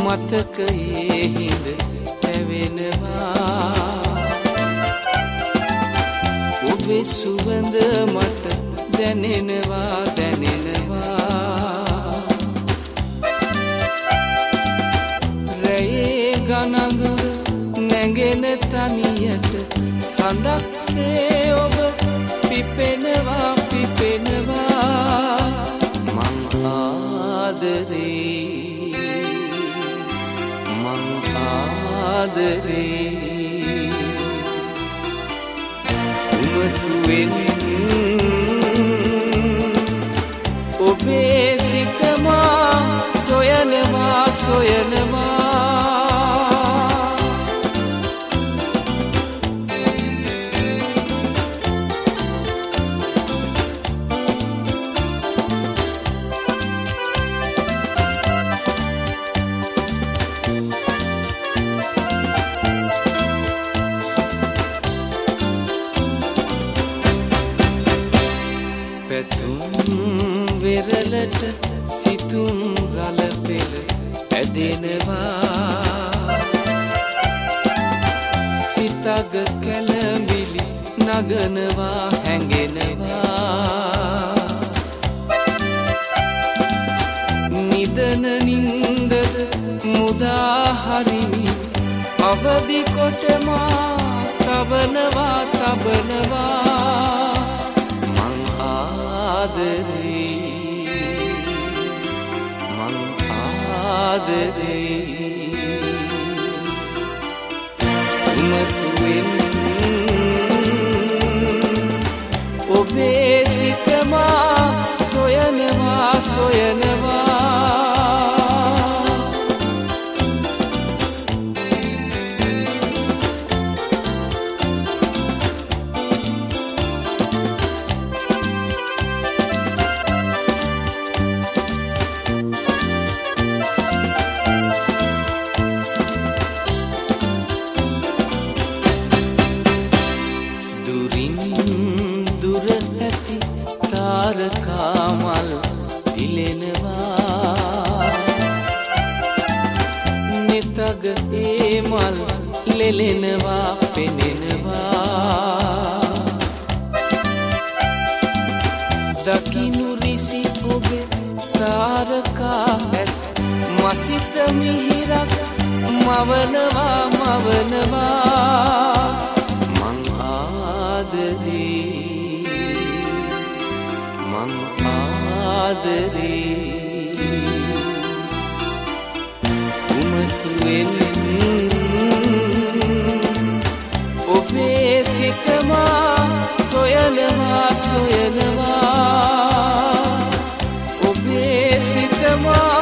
මතකයේ හිඳ පැවෙනවා ඔබේ සුවඳ මට දැනෙනවා රැයේ ගනඳුර නැගෙන තනියට සඳක්සේ ඔබ පිපෙනවා මං ආදරේ උමතුවෙන් ඔබේ සිතමා සොයනවා වෙරළට සිතුම් රළ පෙළ ඇදෙනවා සිතග කැළඹිලි නගනවා හැඟෙනවා නිදන නින්දද මුදා හරිමි අවදි කොටමා තබනවා ආදරේ උමතුවෙන් ඔබේ සිතමා සොයනවා දුර ඇති තාරකා මල් දිලෙනවා නිතග ඒ මල් ලෙලෙනවා පෙනෙනවා දකින්නු රිසි ඔබේ තාරකා ඇස් මසිත මිහිරක් මවනවා ආදරේ උමතුවෙන් ඔබේ සිතමා සොයනවා ඔබේ සිතමා